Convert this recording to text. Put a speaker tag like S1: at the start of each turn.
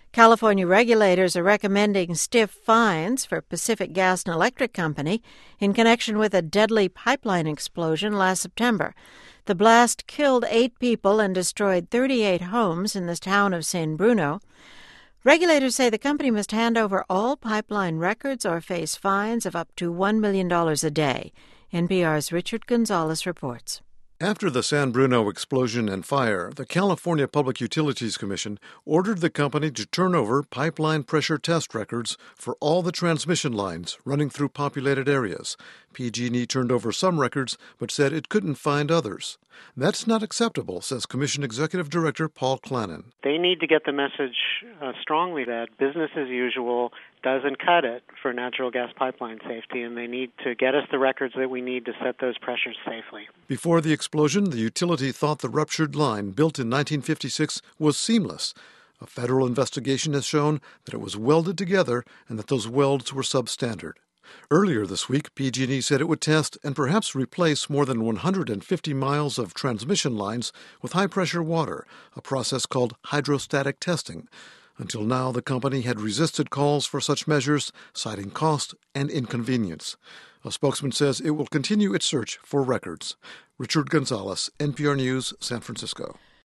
S1: California regulators are recommending stiff fines for Pacific Gas and Electric Company in connection with a deadly pipeline explosion last September. The blast killed 8 people and destroyed 38 homes in the town of San Bruno. Regulators say the company must hand over all pipeline records or face fines of up to $1 million a day. NPR's Richard Gonzalez reports.
S2: After the San Bruno explosion and fire, the California Public Utilities Commission ordered the company to turn over pipeline pressure test records for all the transmission lines running through populated areas. PG&E turned over some records, but said it couldn't find others. That's not acceptable, says Commission Executive Director Paul Clannon.
S3: They need to get the message strongly that business as usual doesn't cut it for natural gas pipeline safety, and they need to get us the records that we need to set those pressures safely.
S2: Before the explosion, the utility thought the ruptured line, built in 1956, was seamless. A federal investigation has shown that it was welded together and that those welds were substandard. Earlier this week, PG&E said it would test and perhaps replace more than 150 miles of transmission lines with high-pressure water, a process called hydrostatic testing. Until now, the company had resisted calls for such measures, citing cost and inconvenience. A spokesman says it will continue its search for records. Richard Gonzalez, NPR News, San Francisco.